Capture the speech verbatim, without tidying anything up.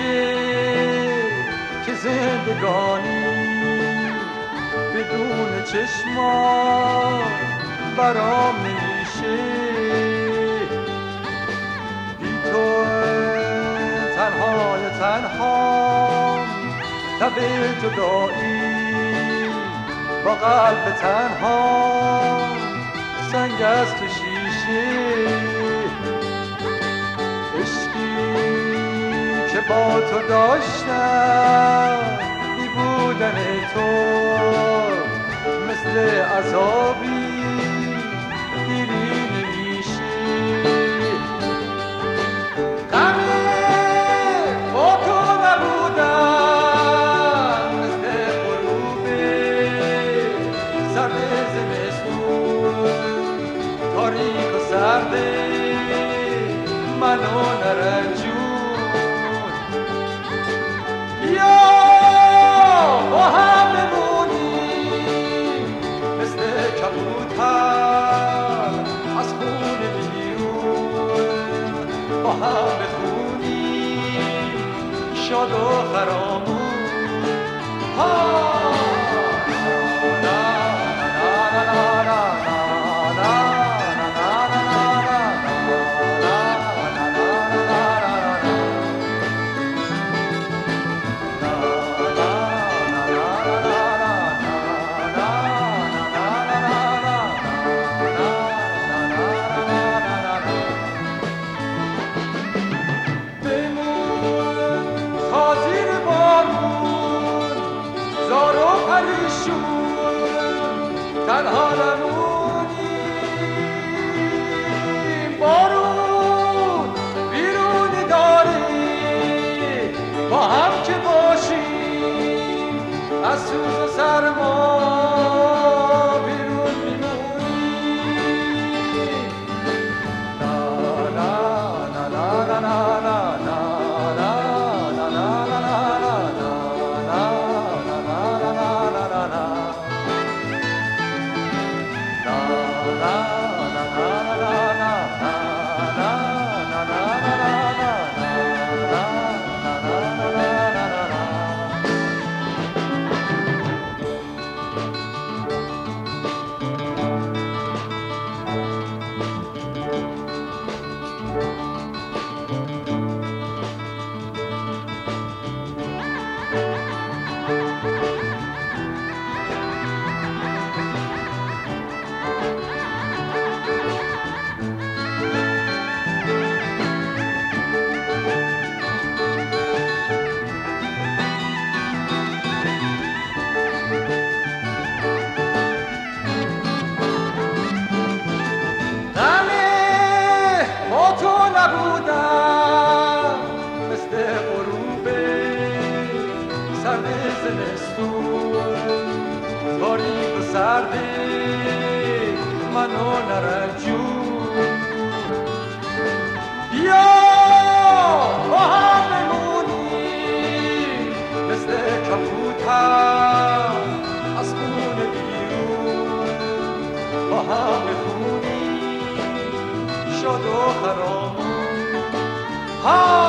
میشه که زندگانی بدون چشمان برام نمیشه. بی تو تنهای تنهام، تب جدایی با قلب تنها سنگ از تو شیشه. عشقی که با تو داشتم بی بودن تو مثل عذابی دیری نمیشه. غم با تو نبودم مثل غروب سرد زمستون، تاریک و سرده منو نرنجون. بیا با هم بمونیم مثل کبوتر از خون بیرون، با هم بخونیم شاد و خرامون. تنها نمونیم، بارون بیرونی داری، با هم که باشیم از سوز و سرما بیرون میمونیم. لا لا لا لا لا لا لا لا لا نبودم مثل غروب سرد زمستون، تاریک و سرده منو نرنجون. بیا با هم بمونیم مثل کبوتر از خون بیرون، با هم بخونیم شاد و خرامون.